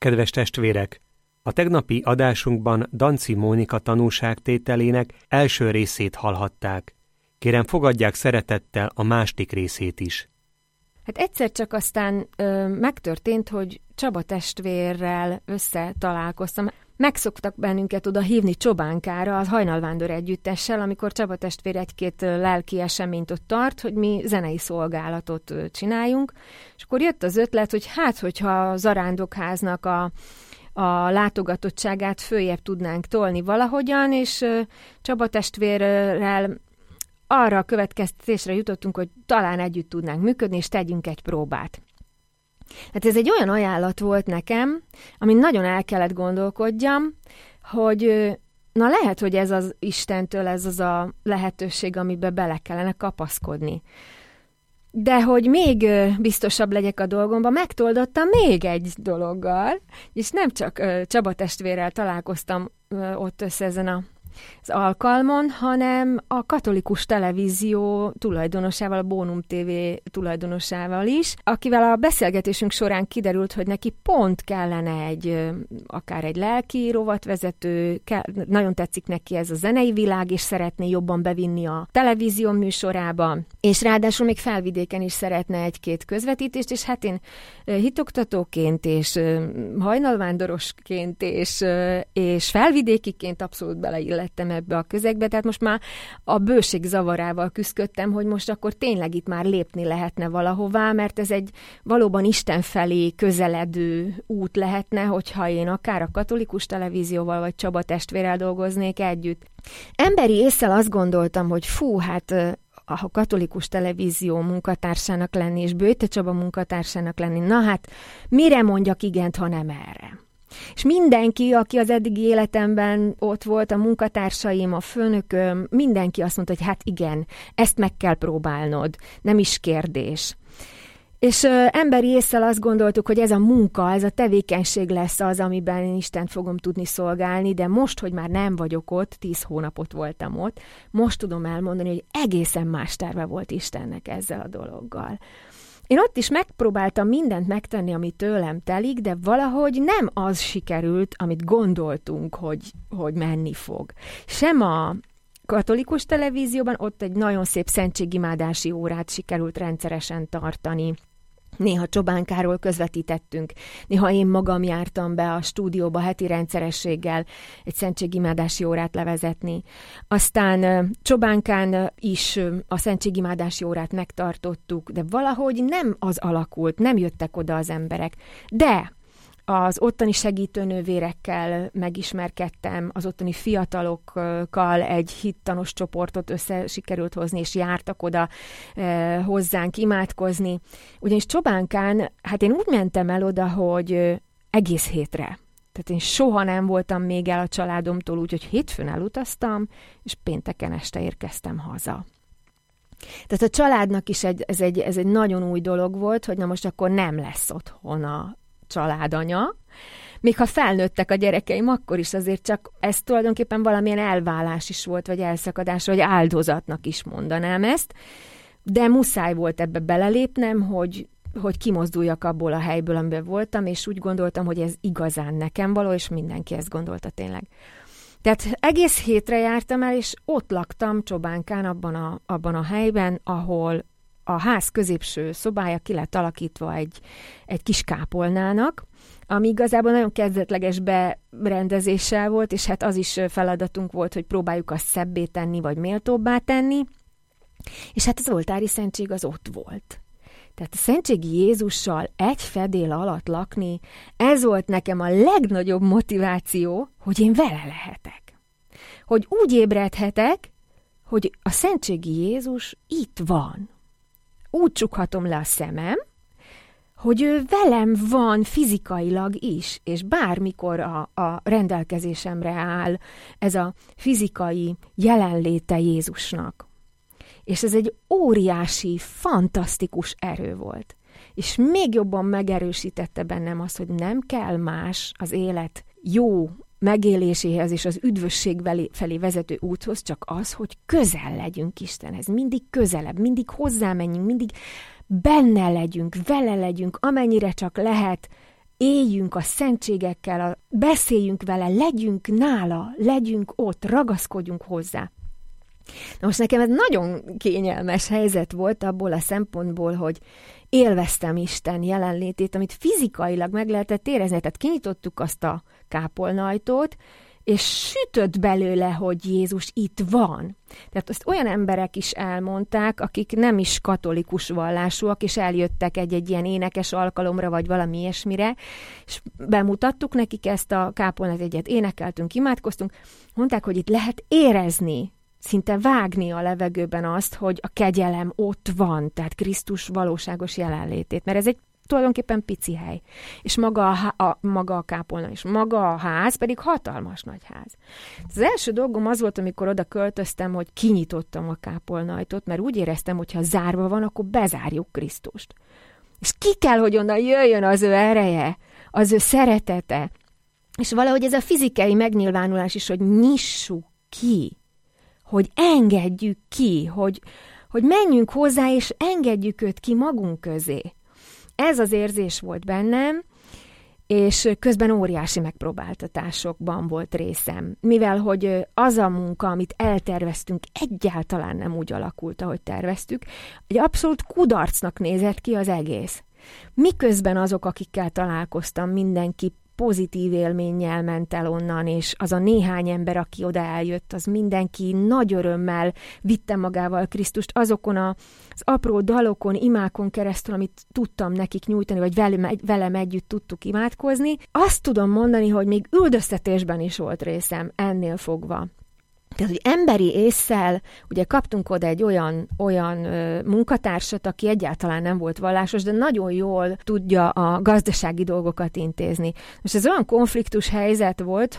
Kedves testvérek! A tegnapi adásunkban Danczy Mónika tanúságtételének első részét hallhatták. Kérem, fogadják szeretettel a második részét is. Hát egyszer csak aztán megtörtént, hogy Csaba testvérrel összetalálkoztam. Megszoktak bennünket oda hívni Csobánkára, a Hajnalvándor együttessel, amikor Csaba testvér egy-két lelki eseményt ott tart, hogy mi zenei szolgálatot csináljunk. És akkor jött az ötlet, hogy hogyha a zarándokháznak a látogatottságát följebb tudnánk tolni valahogyan, és Csaba testvérrel arra a következtetésre jutottunk, hogy talán együtt tudnánk működni, és tegyünk egy próbát. Hát ez egy olyan ajánlat volt nekem, amin nagyon el kellett gondolkodjam, hogy na lehet, hogy ez az Istentől ez az a lehetőség, amiben bele kellene kapaszkodni. De hogy még biztosabb legyek a dolgomban, megtoldottam még egy dologgal, és nem csak Csaba testvérrel találkoztam ott össze ezen az alkalmon, hanem a katolikus televízió tulajdonosával, a Bónum TV tulajdonosával is, akivel a beszélgetésünk során kiderült, hogy neki pont kellene akár egy lelki rovatvezető, nagyon tetszik neki ez a zenei világ, és szeretné jobban bevinni a televízió műsorába, és ráadásul még Felvidéken is szeretne egy-két közvetítést, és hát én hitoktatóként, és hajnalvándorosként, és felvidékiként abszolút beleillettem ebbe a közegbe, tehát most már a bőség zavarával küzdöttem, hogy most akkor tényleg itt már lépni lehetne valahová, mert ez egy valóban Isten felé közeledő út lehetne, hogyha én akár a katolikus televízióval vagy Csaba testvérrel dolgoznék együtt. Emberi ésszel azt gondoltam, hogy a katolikus televízió munkatársának lenni, és Böjte Csaba munkatársának lenni, na hát mire mondjak igent, ha nem erre? És mindenki, aki az eddigi életemben ott volt, a munkatársaim, a főnököm, mindenki azt mondta, hogy hát igen, ezt meg kell próbálnod, nem is kérdés. És emberi ésszel azt gondoltuk, hogy ez a munka, ez a tevékenység lesz az, amiben én Istent fogom tudni szolgálni, de most, hogy már nem vagyok ott, 10 hónapot voltam ott, most tudom elmondani, hogy egészen más terve volt Istennek ezzel a dologgal. Én ott is megpróbáltam mindent megtenni, ami tőlem telik, de valahogy nem az sikerült, amit gondoltunk, hogy menni fog. Sem a katolikus televízióban, ott egy nagyon szép szentségimádási órát sikerült rendszeresen tartani. Néha Csobánkáról közvetítettünk, néha én magam jártam be a stúdióba heti rendszerességgel egy szentségimádási órát levezetni. Aztán Csobánkán is a szentségimádási órát megtartottuk, de valahogy nem az alakult, nem jöttek oda az emberek. De az ottani segítőnővérekkel megismerkedtem, az ottani fiatalokkal egy hittanos csoportot össze sikerült hozni, és jártak oda hozzánk imádkozni. Ugyanis Csobánkán, hát én úgy mentem el oda, hogy egész hétre. Tehát én soha nem voltam még el a családomtól, úgyhogy hétfőn elutaztam, és pénteken este érkeztem haza. Tehát a családnak is ez egy nagyon új dolog volt, hogy na most akkor nem lesz otthon a családanya. Még ha felnőttek a gyerekeim, akkor is azért csak ez tulajdonképpen valamilyen elválás is volt, vagy elszakadás, vagy áldozatnak is mondanám ezt, de muszáj volt ebbe belelépnem, hogy kimozduljak abból a helyből, amiben voltam, és úgy gondoltam, hogy ez igazán nekem való, és mindenki ezt gondolta tényleg. Tehát egész hétre jártam el, és ott laktam Csobánkán, abban a helyben, ahol a ház középső szobája ki lett alakítva egy kis kápolnának, ami igazából nagyon kezdetleges berendezéssel volt, és hát az is feladatunk volt, hogy próbáljuk azt szebbé tenni, vagy méltóbbá tenni, és hát az oltári szentség az ott volt. Tehát a szentségi Jézussal egy fedél alatt lakni, ez volt nekem a legnagyobb motiváció, hogy én vele lehetek. Hogy úgy ébredhetek, hogy a szentségi Jézus itt van. Úgy csukhatom le a szemem, hogy ő velem van fizikailag is, és bármikor a rendelkezésemre áll ez a fizikai jelenléte Jézusnak. És ez egy óriási, fantasztikus erő volt. És még jobban megerősítette bennem azt, hogy nem kell más az élet jó megéléséhez és az üdvösség felé vezető úthoz, csak az, hogy közel legyünk Istenhez, mindig közelebb, mindig hozzámenjünk, mindig benne legyünk, vele legyünk, amennyire csak lehet éljünk a szentségekkel, beszéljünk vele, legyünk nála, legyünk ott, ragaszkodjunk hozzá. Na most nekem ez nagyon kényelmes helyzet volt abból a szempontból, hogy élveztem Isten jelenlétét, amit fizikailag meg lehetett érezni. Tehát kinyitottuk azt a kápolnaajtót, és sütött belőle, hogy Jézus itt van. Tehát azt olyan emberek is elmondták, akik nem is katolikus vallásúak, és eljöttek egy ilyen énekes alkalomra, vagy valami ilyesmire, és bemutattuk nekik ezt a kápolnát, egyet énekeltünk, imádkoztunk, mondták, hogy itt lehet érezni, szinte vágni a levegőben azt, hogy a kegyelem ott van, tehát Krisztus valóságos jelenlétét, mert ez egy tulajdonképpen pici hely. És maga a kápolna, és maga a ház pedig hatalmas nagy ház. Az első dolgom az volt, amikor oda költöztem, hogy kinyitottam a kápolnaajtót, mert úgy éreztem, hogy ha zárva van, akkor bezárjuk Krisztust. És ki kell, hogy onnan jöjjön az ő ereje, az ő szeretete. És valahogy ez a fizikai megnyilvánulás is, hogy nyissuk ki, hogy engedjük ki, hogy menjünk hozzá, és engedjük őt ki magunk közé. Ez az érzés volt bennem, és közben óriási megpróbáltatásokban volt részem. Mivel, hogy az a munka, amit elterveztünk, egyáltalán nem úgy alakult, ahogy terveztük, egy abszolút kudarcnak nézett ki az egész. Miközben azok, akikkel találkoztam, mindenki pozitív élménnyel ment el onnan, és az a néhány ember, aki oda eljött, az mindenki nagy örömmel vitte magával Krisztust azokon az apró dalokon, imákon keresztül, amit tudtam nekik nyújtani, vagy velem együtt tudtuk imádkozni. Azt tudom mondani, hogy még üldöztetésben is volt részem ennél fogva. Tehát, hogy emberi ésszel, ugye kaptunk oda egy olyan munkatársat, aki egyáltalán nem volt vallásos, de nagyon jól tudja a gazdasági dolgokat intézni. Most ez olyan konfliktus helyzet volt,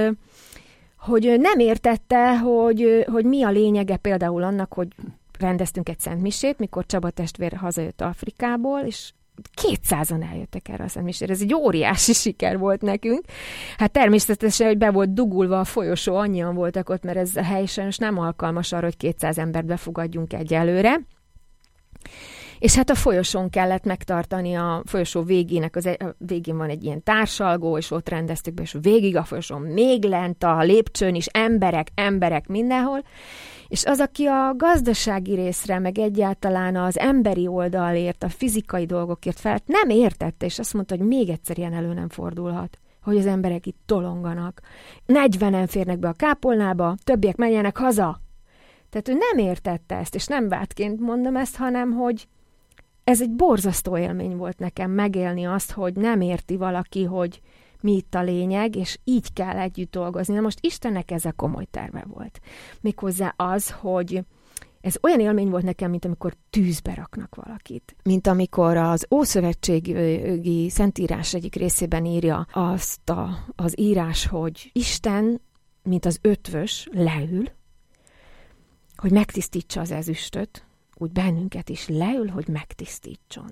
hogy nem értette, hogy mi a lényege például annak, hogy rendeztünk egy szentmisét, mikor Csaba testvér hazajött Afrikából, és 200-an eljöttek erre a szentmisére. Ez egy óriási siker volt nekünk. Hát természetesen, hogy be volt dugulva a folyosó, annyian voltak ott, mert ez a hely sajnos nem alkalmas arra, hogy 200 embert befogadjunk egyelőre. És hát a folyosón kellett megtartani, a folyosó végének, végén van egy ilyen társalgó, és ott rendeztük be, és végig a folyosón még lent a lépcsőn is emberek mindenhol. És az, aki a gazdasági részre, meg egyáltalán az emberi oldalért, a fizikai dolgokért fel, nem értette, és azt mondta, hogy még egyszer ilyen elő nem fordulhat, hogy az emberek itt tolonganak. 40-en férnek be a kápolnába, többiek menjenek haza. Tehát ő nem értette ezt, és nem vádként mondom ezt, hanem, hogy ez egy borzasztó élmény volt nekem megélni azt, hogy nem érti valaki, hogy mi itt a lényeg, és így kell együtt dolgozni. Na most Istennek ez a komoly terve volt. Méghozzá az, hogy ez olyan élmény volt nekem, mint amikor tűzbe raknak valakit. Mint amikor az Ószövetségi Szentírás egyik részében írja azt az írás, hogy Isten, mint az ötvös, leül, hogy megtisztítsa az ezüstöt, úgy bennünket is leül, hogy megtisztítson.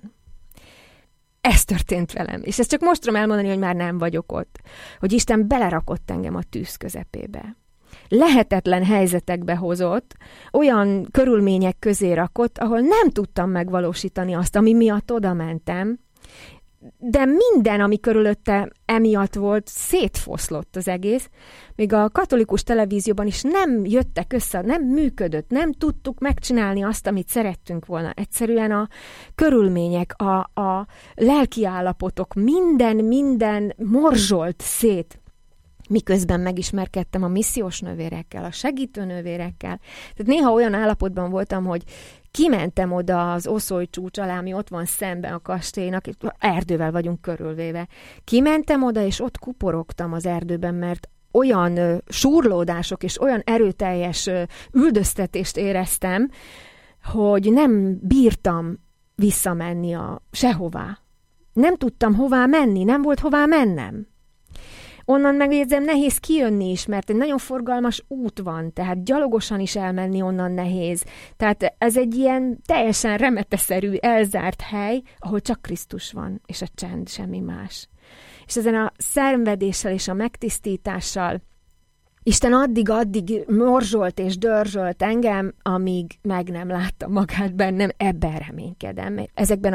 Ez történt velem, és ezt csak most tudom elmondani, hogy már nem vagyok ott. Hogy Isten belerakott engem a tűz közepébe. Lehetetlen helyzetekbe hozott, olyan körülmények közé rakott, ahol nem tudtam megvalósítani azt, ami miatt oda mentem, de minden, ami körülötte emiatt volt, szétfoszlott az egész. Még a katolikus televízióban is nem jöttek össze, nem működött, nem tudtuk megcsinálni azt, amit szerettünk volna. Egyszerűen a körülmények, a lelkiállapotok, minden morzsolt szét. Miközben megismerkedtem a missziós nővérekkel, a segítő nővérekkel. Tehát néha olyan állapotban voltam, hogy kimentem oda az Oszói csúcs alá, ami ott van szemben a kastélynak, erdővel vagyunk körülvéve. Kimentem oda, és ott kuporogtam az erdőben, mert olyan súrlódások és olyan erőteljes üldöztetést éreztem, hogy nem bírtam visszamenni sehová. Nem tudtam hová menni, nem volt hová mennem. Onnan megjegyzem, nehéz kijönni is, mert egy nagyon forgalmas út van, tehát gyalogosan is elmenni onnan nehéz. Tehát ez egy ilyen teljesen remeteszerű, elzárt hely, ahol csak Krisztus van, és a csend, semmi más. És ezen a szenvedéssel és a megtisztítással Isten addig morzsolt és dörzsölt engem, amíg meg nem látta magát bennem, ebben reménykedem. Ezekben a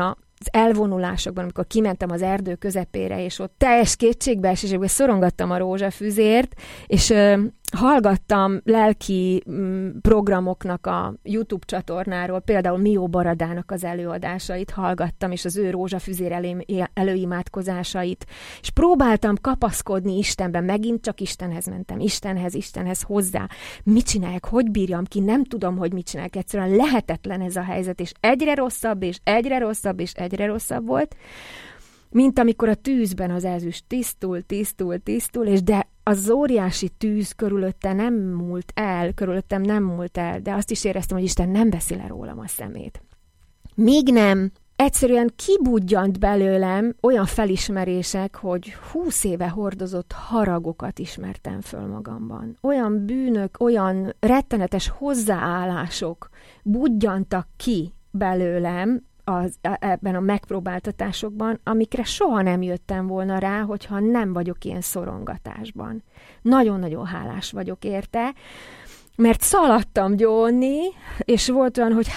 elvonulásokban, amikor kimentem az erdő közepére, és ott teljes kétségbeesésekben szorongattam a rózsafüzért, és hallgattam lelki programoknak a YouTube csatornáról, például Mió Baradának az előadásait hallgattam, és az ő rózsafüzér előimádkozásait, és próbáltam kapaszkodni Istenben, megint csak Istenhez mentem, Istenhez hozzá. Mit csináljak, hogy bírjam ki, nem tudom, hogy mit csináljak, egyszerűen lehetetlen ez a helyzet, és egyre rosszabb, és egyre rosszabb, és egyre rosszabb volt, mint amikor a tűzben az ezüst tisztul, és de az óriási tűz körülöttem nem múlt el, de azt is éreztem, hogy Isten nem veszi le rólam a szemét. Míg nem, egyszerűen kibudjant belőlem olyan felismerések, hogy 20 éve hordozott haragokat ismertem föl magamban. Olyan bűnök, olyan rettenetes hozzáállások budjantak ki belőlem, ebben a megpróbáltatásokban, amikre soha nem jöttem volna rá, hogyha nem vagyok ilyen szorongatásban. Nagyon-nagyon hálás vagyok érte, mert szaladtam gyónni, és volt olyan, hogy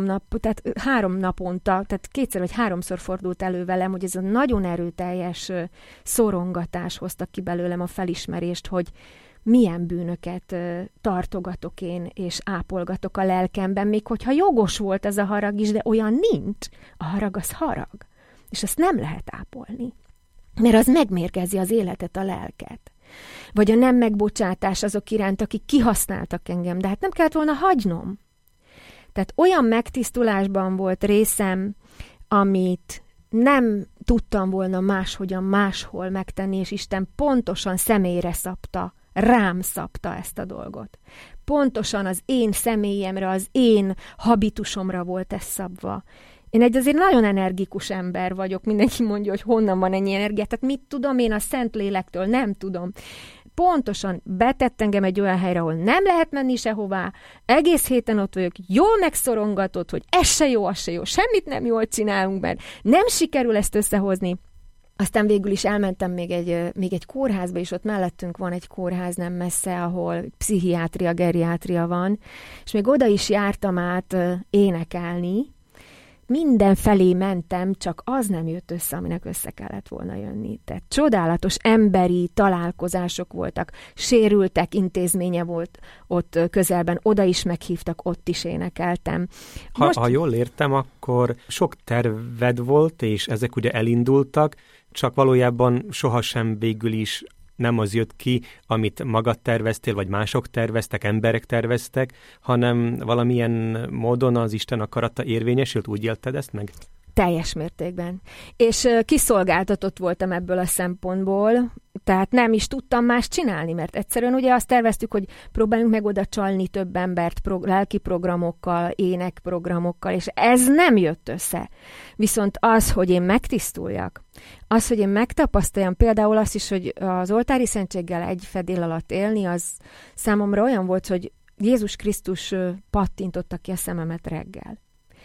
3 naponta, tehát 2 vagy 3-szor fordult elő velem, hogy ez a nagyon erőteljes szorongatás hozta ki belőlem a felismerést, hogy milyen bűnöket tartogatok én, és ápolgatok a lelkemben, még hogyha jogos volt ez a harag is, de olyan nincs. A harag az harag, és azt nem lehet ápolni, mert az megmérgezi az életet, a lelket. Vagy a nem megbocsátás azok iránt, akik kihasználtak engem, de hát nem kellett volna hagynom. Tehát olyan megtisztulásban volt részem, amit nem tudtam volna máshol megtenni, és Isten pontosan személyre szabta, rám szabta ezt a dolgot. Pontosan az én személyemre, az én habitusomra volt ez szabva. Én egy azért nagyon energikus ember vagyok, mindenki mondja, hogy honnan van ennyi energia, tehát mit tudom én a Szentlélektől, nem tudom. Pontosan betett engem egy olyan helyre, ahol nem lehet menni sehová, egész héten ott vagyok, jól megszorongatott, hogy ez se jó, az se jó, semmit nem jól csinálunk, mert nem sikerül ezt összehozni. Aztán végül is elmentem még egy kórházba, és ott mellettünk van egy kórház nem messze, ahol pszichiátria, geriátria van, és még oda is jártam át énekelni. Mindenfelé mentem, csak az nem jött össze, aminek össze kellett volna jönni. Tehát csodálatos emberi találkozások voltak, sérültek intézménye volt ott közelben, oda is meghívtak, ott is énekeltem. Ha jól értem, akkor sok terved volt, és ezek ugye elindultak, csak valójában sohasem végül is nem az jött ki, amit magad terveztél, vagy mások terveztek, emberek terveztek, hanem valamilyen módon az Isten akarata érvényesült, úgy élted ezt meg? Teljes mértékben. És kiszolgáltatott voltam ebből a szempontból, tehát nem is tudtam más csinálni, mert egyszerűen ugye azt terveztük, hogy próbáljunk meg oda csalni több embert lelki programokkal, énekprogramokkal, és ez nem jött össze. Viszont az, hogy én megtisztuljak, az, hogy én megtapasztaljam, például azt is, hogy az oltári szentséggel egy fedél alatt élni, az számomra olyan volt, hogy Jézus Krisztus pattintotta ki a szememet reggel.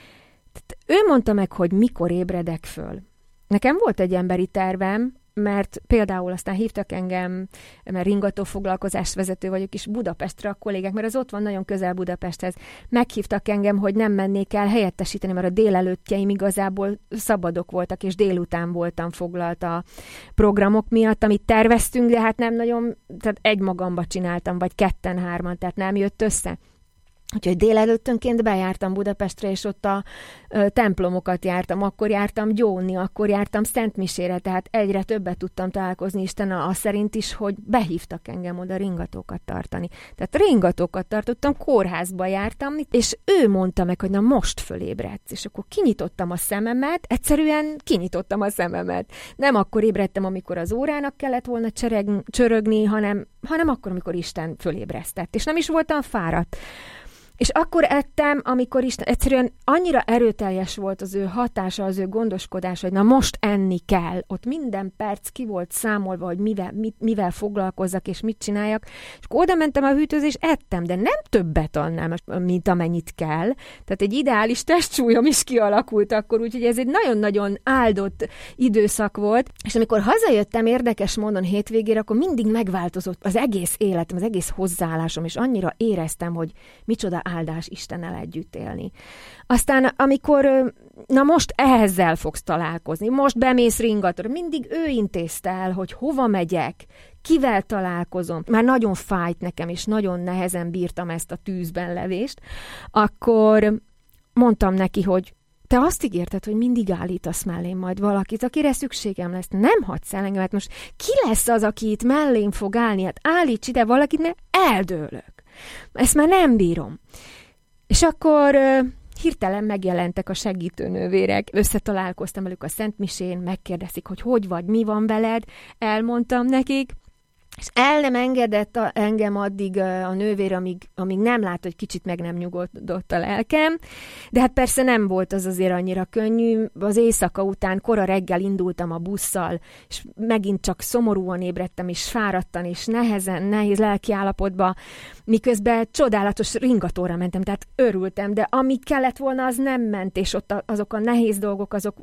Tehát ő mondta meg, hogy mikor ébredek föl. Nekem volt egy emberi tervem, mert például aztán hívtak engem, mert ringató foglalkozás vezető vagyok is Budapestre a kollégák, mert az ott van nagyon közel Budapesthez. Meghívtak engem, hogy nem mennék el helyettesíteni, mert a délelőttjeim igazából szabadok voltak, és délután voltam foglalt a programok miatt, amit terveztünk, de hát nem nagyon, tehát egymagamba csináltam, vagy 2-3, tehát nem jött össze. Úgyhogy délelőttönként bejártam Budapestre, és ott a templomokat jártam, akkor jártam gyónni, akkor jártam szentmisére, tehát egyre többet tudtam találkozni Istennel, az szerint is, hogy behívtak engem oda ringatókat tartani. Tehát ringatókat tartottam, kórházba jártam, és ő mondta meg, hogy na most fölébredsz, és akkor kinyitottam a szememet, egyszerűen kinyitottam a szememet. Nem akkor ébredtem, amikor az órának kellett volna csörögni, hanem akkor, amikor Isten fölébresztett, és nem is voltam fáradt. És akkor ettem, amikor Isten egyszerűen annyira erőteljes volt az ő hatása, az ő gondoskodása, hogy na most enni kell. Ott minden perc ki volt számolva, hogy mivel foglalkozzak és mit csináljak. És akkor oda mentem a hűtőzés, ettem, de nem többet annál, mint amennyit kell. Tehát egy ideális testsúlyom is kialakult akkor, úgyhogy ez egy nagyon-nagyon áldott időszak volt. És amikor hazajöttem érdekes módon hétvégére, akkor mindig megváltozott az egész életem, az egész hozzáállásom, és annyira éreztem, hogy micsoda áldás Istennel együtt élni. Aztán amikor, na most ezzel fogsz találkozni, most bemész ringatóra, mindig ő intézte el, hogy hova megyek, kivel találkozom. Már nagyon fájt nekem, és nagyon nehezen bírtam ezt a tűzben levést. Akkor mondtam neki, hogy te azt ígérted, hogy mindig állítasz mellém majd valakit, akire szükségem lesz. Nem hagysz el engemet. Most ki lesz az, aki itt mellém fog állni? Hát állíts ide valakit, mert eldőlök. Ezt már nem bírom. És akkor hirtelen megjelentek a segítőnővérek. Összetalálkoztam velük a Szentmisén, megkérdezik, hogy vagy, mi van veled. Elmondtam nekik, és el nem engedett engem addig a nővér, amíg nem lát, hogy kicsit meg nem nyugodott a lelkem. De hát persze nem volt az azért annyira könnyű. Az éjszaka után kora reggel indultam a busszal, és megint csak szomorúan ébredtem, és fáradtan, és nehéz lelkiállapotba, miközben csodálatos ringatóra mentem, tehát örültem, de ami kellett volna, az nem ment, és ott azok a nehéz dolgok, azok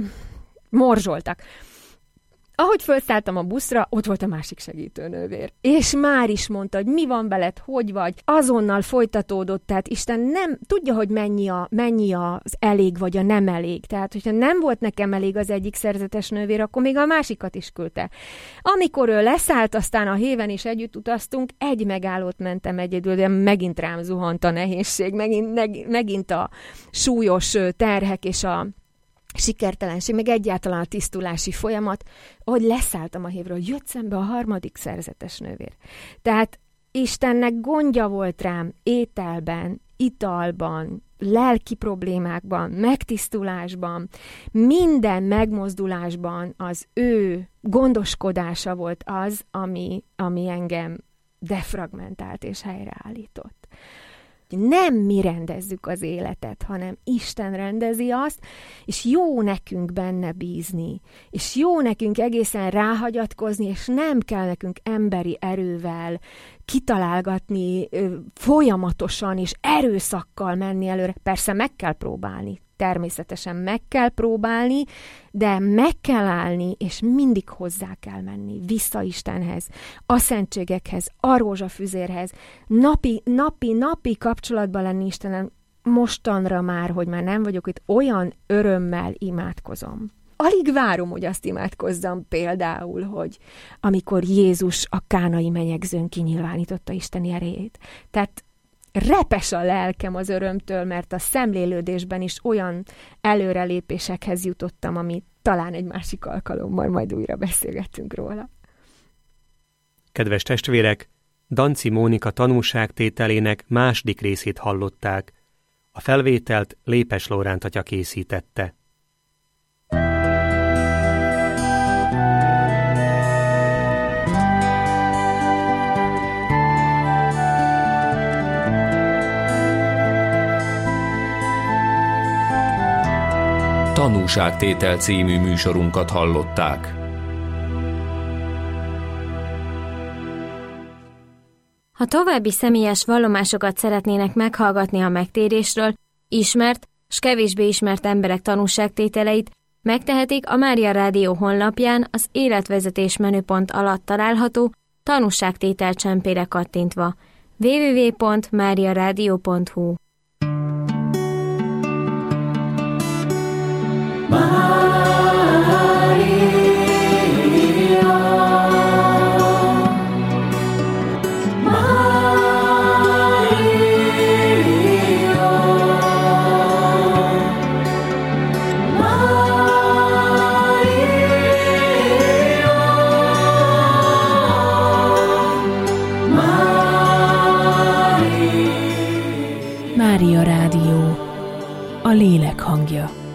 morzsoltak. Ahogy felszálltam a buszra, ott volt a másik segítőnővér. És már is mondta, hogy mi van veled, hogy vagy. Azonnal folytatódott, tehát Isten nem tudja, hogy mennyi az elég, vagy a nem elég. Tehát, hogyha nem volt nekem elég az egyik szerzetes nővér, akkor még a másikat is küldte. Amikor ő leszállt, aztán a héven is együtt utaztunk, egy megállót mentem egyedül, de megint rám zuhant a nehézség, megint a súlyos terhek és a sikertelenség, meg egyáltalán a tisztulási folyamat, ahogy leszálltam a hévről, jött szembe a harmadik szerzetes nővér. Tehát Istennek gondja volt rám ételben, italban, lelki problémákban, megtisztulásban, minden megmozdulásban az ő gondoskodása volt az, ami engem defragmentált és helyreállított. Nem mi rendezzük az életet, hanem Isten rendezi azt, és jó nekünk benne bízni, és jó nekünk egészen ráhagyatkozni, és nem kell nekünk emberi erővel kitalálgatni, folyamatosan és erőszakkal menni előre. Persze meg kell próbálni, természetesen meg kell próbálni, de meg kell állni, és mindig hozzá kell menni, vissza Istenhez, a szentségekhez, a rózsafüzérhez, napi kapcsolatban lenni Istenen, mostanra már, hogy már nem vagyok itt, olyan örömmel imádkozom. Alig várom, hogy azt imádkozzam például, hogy amikor Jézus a kánai menyegzőn kinyilvánította Isteni erejét. Tehát repes a lelkem az örömtől, mert a szemlélődésben is olyan előrelépésekhez jutottam, amit talán egy másik alkalommal majd újra beszélgettünk róla. Kedves testvérek, Danczy Mónika tanúságtételének második részét hallották. A felvételt Lépes Lóránt atya készítette. Tanúságtétel című műsorunkat hallották. Ha további személyes vallomásokat szeretnének meghallgatni a megtérésről, ismert s kevésbé ismert emberek tanúságtételeit, megtehetik a Mária Rádió honlapján az életvezetés menüpont alatt található tanúságtétel csempére kattintva www.mariaradio.hu. Mária Rádió, a lélek hangja.